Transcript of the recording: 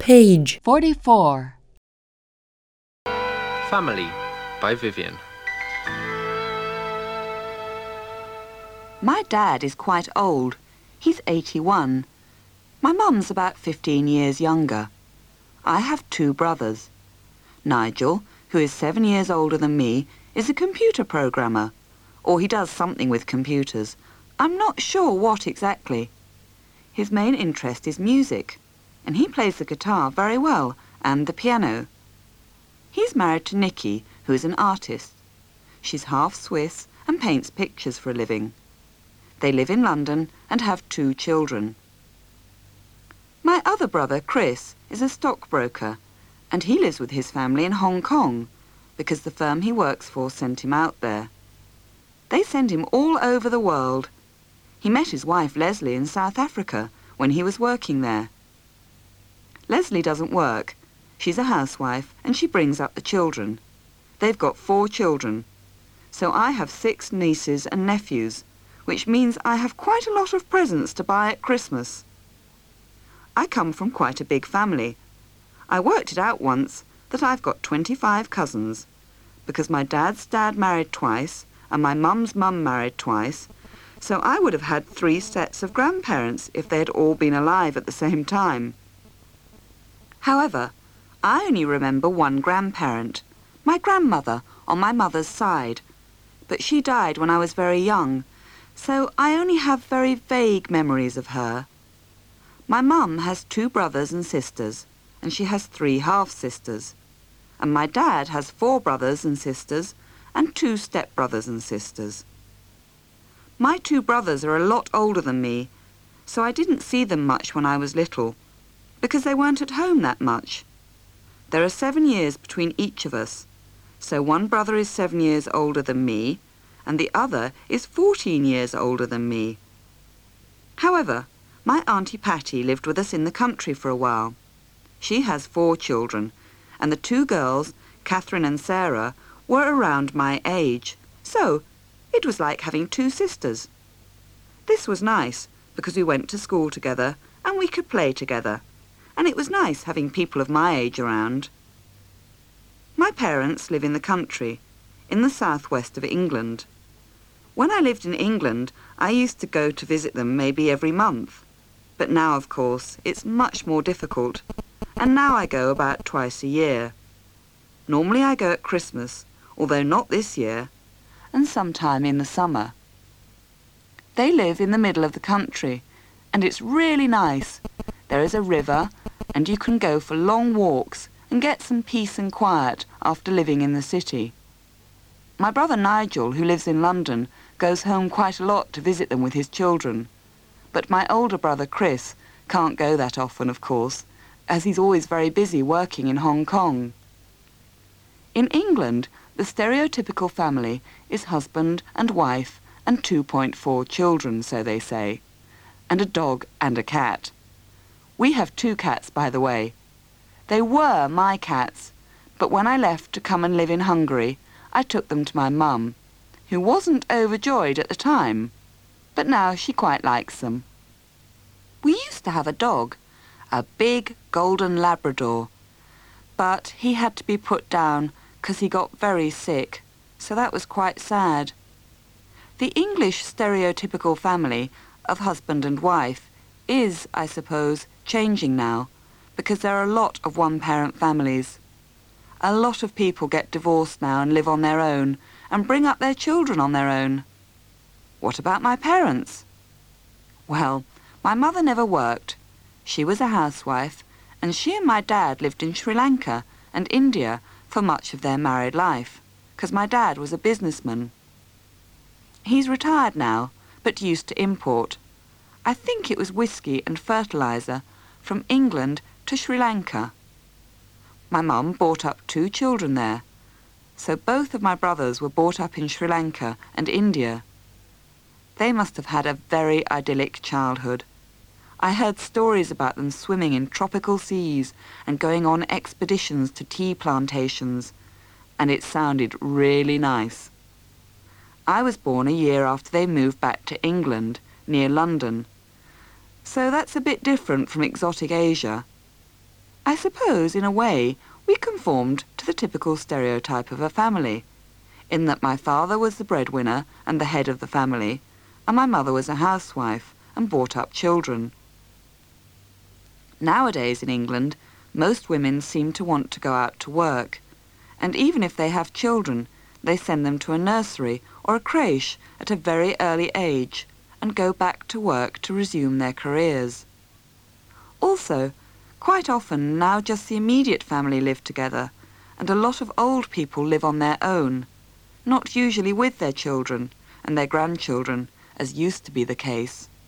Page 44. Family by Vivian. My dad is quite old. He's 81. My mum's about 15 years younger. I have two brothers. Nigel, who is 7 years older than me, is a computer programmer. Or he does something with computers. I'm not sure what exactly. His main interest is music, and he plays the guitar very well, and the piano. He's married to Nikki, who is an artist. She's half Swiss and paints pictures for a living. They live in London and have 2 children. My other brother, Chris, is a stockbroker, and he lives with his family in Hong Kong because the firm he works for sent him out there. They send him all over the world. He met his wife, Leslie, in South Africa when he was working there. Leslie doesn't work. She's a housewife and she brings up the children. They've got 4 children. So I have 6 nieces and nephews, which means I have quite a lot of presents to buy at Christmas. I come from quite a big family. I worked it out once that I've got 25 cousins, because my dad's dad married twice and my mum's mum married twice, so I would have had 3 sets of grandparents if they had all been alive at the same time. However, I only remember one grandparent, my grandmother on my mother's side, but she died when I was very young, so I only have very vague memories of her. My mum has 2 brothers and sisters, and she has 3 half-sisters, and my dad has 4 brothers and sisters and 2 step-brothers and sisters. My 2 brothers are a lot older than me, so I didn't see them much when I was little, because they weren't at home that much. There are 7 years between each of us, so one brother is 7 years older than me, and the other is 14 years older than me. However, my Auntie Patty lived with us in the country for a while. She has 4 children, and the 2 girls, Catherine and Sarah, were around my age, so it was like having 2 sisters. This was nice, because we went to school together and we could play together, and it was nice having people of my age around. My parents live in the country, in the southwest of England. When I lived in England, I used to go to visit them maybe every month, but now, of course, it's much more difficult, and now I go about twice a year. Normally I go at Christmas, although not this year, and sometime in the summer. They live in the middle of the country, and it's really nice. There is a river, and you can go for long walks and get some peace and quiet after living in the city. My brother Nigel, who lives in London, goes home quite a lot to visit them with his children. But my older brother Chris can't go that often, of course, as he's always very busy working in Hong Kong. In England, the stereotypical family is husband and wife and 2.4 children, so they say, and a dog and a cat. We have 2 cats, by the way. They were my cats, but when I left to come and live in Hungary, I took them to my mum, who wasn't overjoyed at the time, but now she quite likes them. We used to have a dog, a big golden Labrador, but he had to be put down because he got very sick, so that was quite sad. The English stereotypical family of husband and wife is, I suppose, changing now, because there are a lot of one-parent families. A lot of people get divorced now and live on their own and bring up their children on their own. What about my parents? Well, my mother never worked. She was a housewife, and she and my dad lived in Sri Lanka and India for much of their married life, because my dad was a businessman. He's retired now, but used to import. I think it was whiskey and fertiliser from England to Sri Lanka. My mum brought up 2 children there, so both of my brothers were brought up in Sri Lanka and India. They must have had a very idyllic childhood. I heard stories about them swimming in tropical seas and going on expeditions to tea plantations, and it sounded really nice. I was born a year after they moved back to England, near London, so that's a bit different from exotic Asia. I suppose, in a way, we conformed to the typical stereotype of a family, in that my father was the breadwinner and the head of the family, and my mother was a housewife and brought up children. Nowadays in England, most women seem to want to go out to work, and even if they have children, they send them to a nursery or a crèche at a very early age and go back to work to resume their careers. Also, quite often now just the immediate family live together, and a lot of old people live on their own, not usually with their children and their grandchildren, as used to be the case.